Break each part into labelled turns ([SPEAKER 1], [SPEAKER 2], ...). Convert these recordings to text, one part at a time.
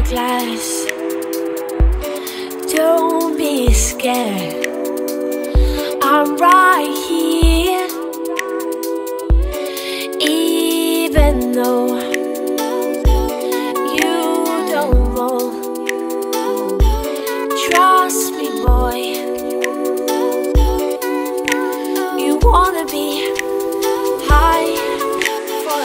[SPEAKER 1] glass. Don't be scared, I'm right here. Even though you don't know, trust me, boy. You wanna be high for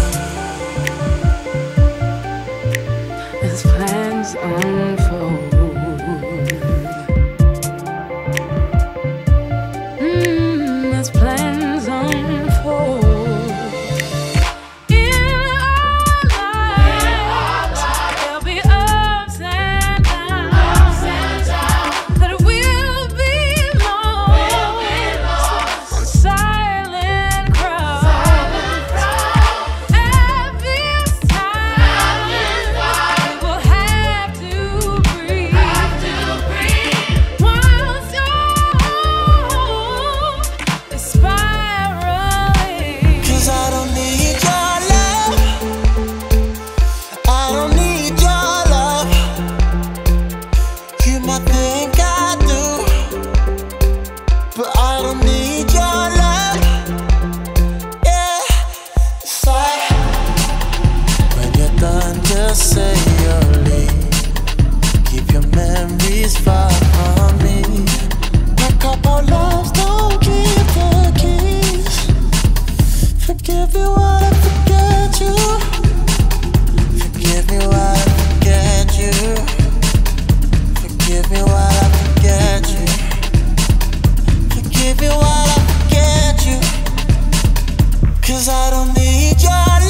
[SPEAKER 1] this.
[SPEAKER 2] As plans unfold, as plans unfold.
[SPEAKER 3] Say you'll leave, keep your memories far from me. Pack up our loves, don't keep the keys. Forgive me while I forget you. Forgive me while I forget you. Forgive me while I forget you. Forgive me while I forget you. 'Cause I don't need your love.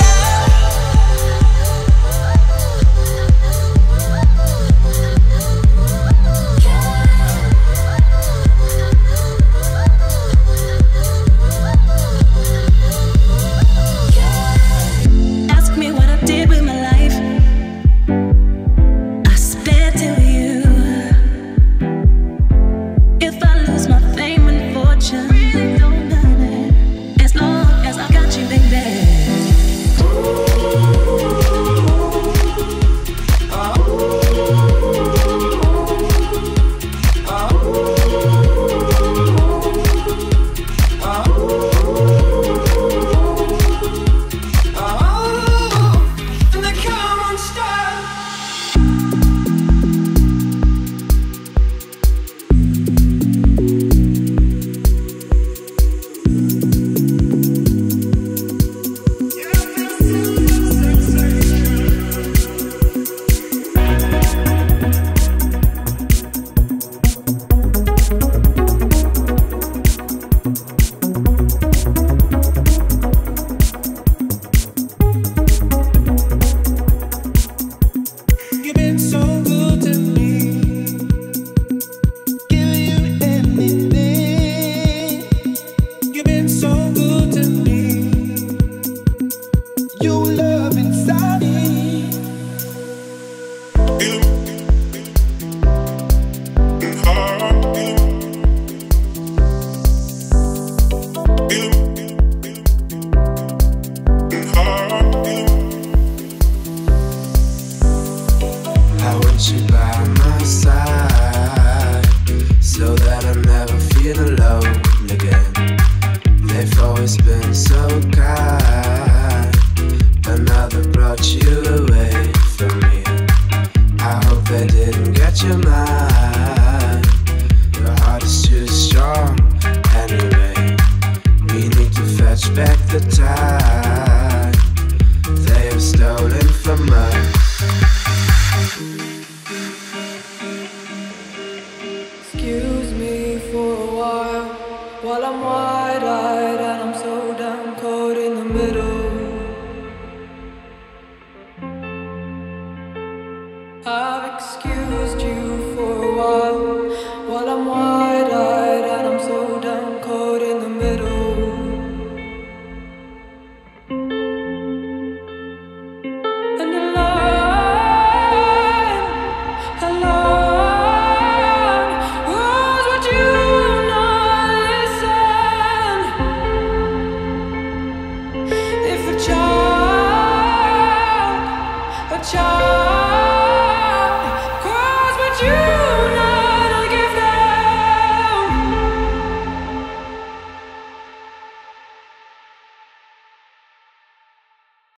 [SPEAKER 1] Excuse